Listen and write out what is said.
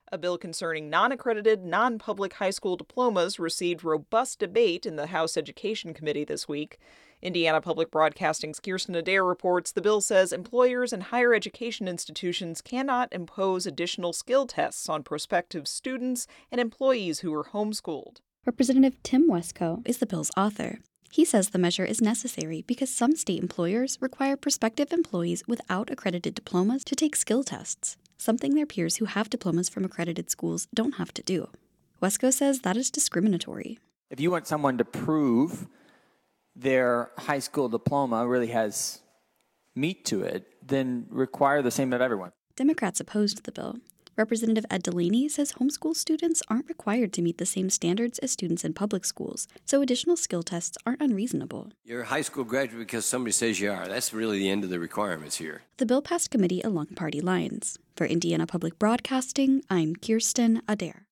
A bill concerning non-accredited, non-public high school diplomas received robust debate in the House Education Committee this week. Indiana Public Broadcasting's Kirsten Adair reports the bill says employers and higher education institutions cannot impose additional skill tests on prospective students and employees who are homeschooled. Representative Tim Wesco is the bill's author. He says the measure is necessary because some state employers require prospective employees without accredited diplomas to take skill tests, something their peers who have diplomas from accredited schools don't have to do. Wesco says that is discriminatory. If you want someone to prove their high school diploma really has meat to it, then require the same of everyone. Democrats opposed the bill. Representative Ed Delaney says homeschool students aren't required to meet the same standards as students in public schools, so additional skill tests aren't unreasonable. You're a high school graduate because somebody says you are. That's really the end of the requirements here. The bill passed committee along party lines. For Indiana Public Broadcasting, I'm Kirsten Adair.